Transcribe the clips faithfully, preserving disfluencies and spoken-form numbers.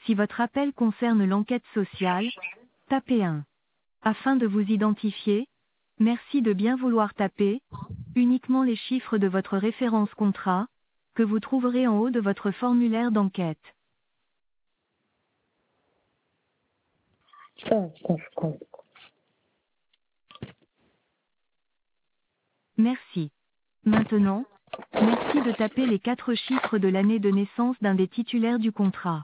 Si votre appel concerne l'enquête sociale, tapez un. Afin de vous identifier, merci de bien vouloir taper uniquement les chiffres de votre référence contrat, que vous trouverez en haut de votre formulaire d'enquête. Ah, con, con. Merci. Maintenant, merci de taper les quatre chiffres de l'année de naissance d'un des titulaires du contrat.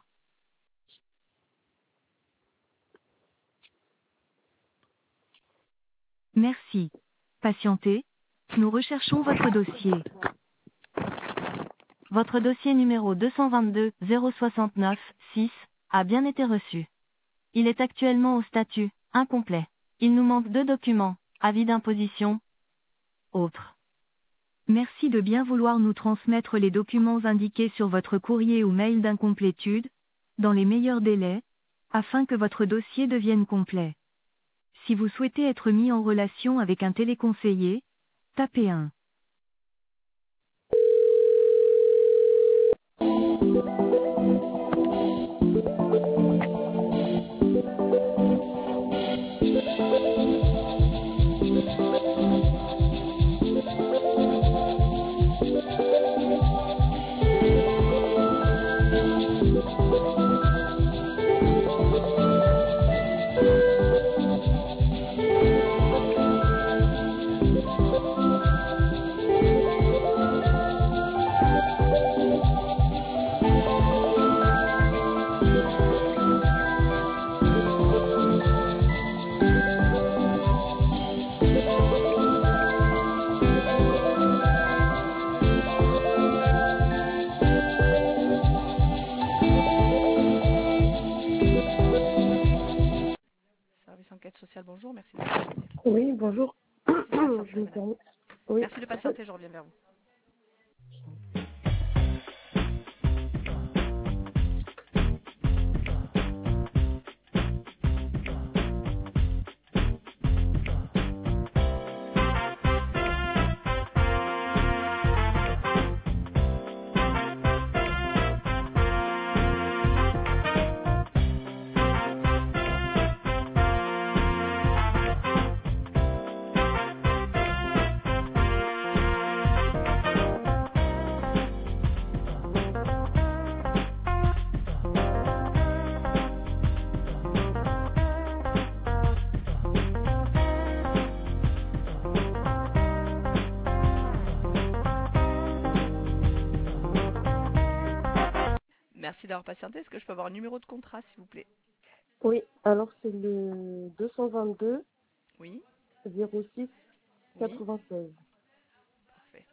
Merci. Patientez. Nous recherchons votre dossier. Votre dossier numéro deux cent vingt-deux zéro soixante-neuf six a bien été reçu. Il est actuellement au statut incomplet. Il nous manque deux documents, avis d'imposition, autres. Merci de bien vouloir nous transmettre les documents indiqués sur votre courrier ou mail d'incomplétude, dans les meilleurs délais, afin que votre dossier devienne complet. Si vous souhaitez être mis en relation avec un téléconseiller, tapez un. Service enquête sociale, bonjour, merci de patienter. Oui, bonjour. Merci de patienter, Je me madame. permets. Oui. Merci de patienter, je reviens vers vous. Merci d'avoir patienté. Est-ce que je peux avoir un numéro de contrat, s'il vous plaît? Oui, alors c'est le deux cent vingt-deux Oui, zéro six oui, quatre-vingt-seize. parfait.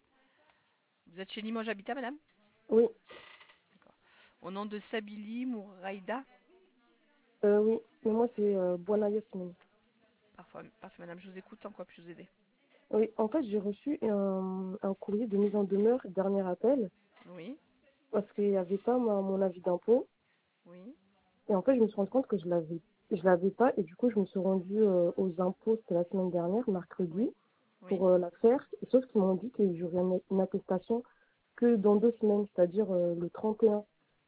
Vous êtes chez Limoges Habitat, madame? Oui, D'accord. Au nom de Sabili Mouraïda? euh, oui. Mais moi, c'est euh, Buana Yasmine. Parfait, parfait, madame, je vous écoute. En quoi puis-je vous aider? Oui, en fait, j'ai reçu un, un courrier de mise en demeure, dernier appel, Oui, parce qu'il n'y avait pas ma- mon avis d'impôt. oui, Et en fait, je me suis rendu compte que je l'avais, je l'avais pas. Et du coup, je me suis rendue euh, aux impôts, c'était la semaine dernière, mercredi, oui, oui. pour euh, la faire. Et sauf qu'ils m'ont dit que j'aurais une, une attestation que dans deux semaines, c'est-à-dire euh, le trente et un.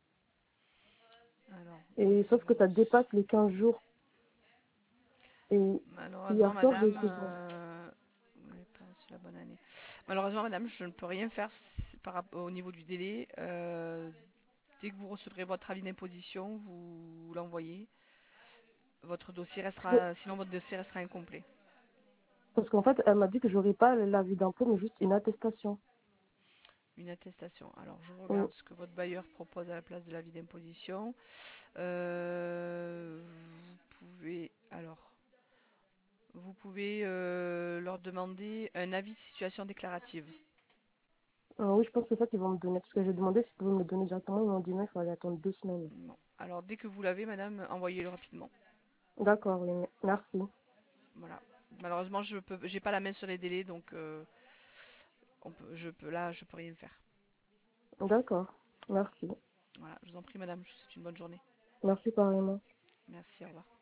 Alors, Et sauf que ça dépasse les quinze jours. Et malheureusement, hier soir, j'ai madame, essayé de... euh, vous n'avez pas reçu la bonne année. Malheureusement, madame, je ne peux rien faire s- par rapport au niveau du délai. Euh, dès que vous recevrez votre avis d'imposition, vous l'envoyez. Votre dossier restera, sinon votre dossier restera incomplet. Parce qu'en fait, elle m'a dit que j'aurais pas l'avis d'impôt, mais juste une attestation. Une attestation. Alors, je Oui. regarde ce que votre bailleur propose à la place de l'avis d'imposition. Euh, vous pouvez, alors, vous pouvez euh, leur demander un avis de situation déclarative. Euh, oui, je pense que c'est ça qu'ils vont me donner. Parce que j'ai demandé s'ils pouvaient me le donner directement. Ils m'ont dit non, il fallait attendre deux semaines. Bon. Alors, dès que vous l'avez, madame, envoyez-le rapidement. D'accord, oui. Merci. Voilà. Malheureusement, je peux, j'ai pas la main sur les délais, donc euh, on peut, je peux, là, je peux rien faire. D'accord. Merci. Voilà. Je vous en prie, madame. Je vous souhaite une bonne journée. Merci pareillement. Merci. Au revoir.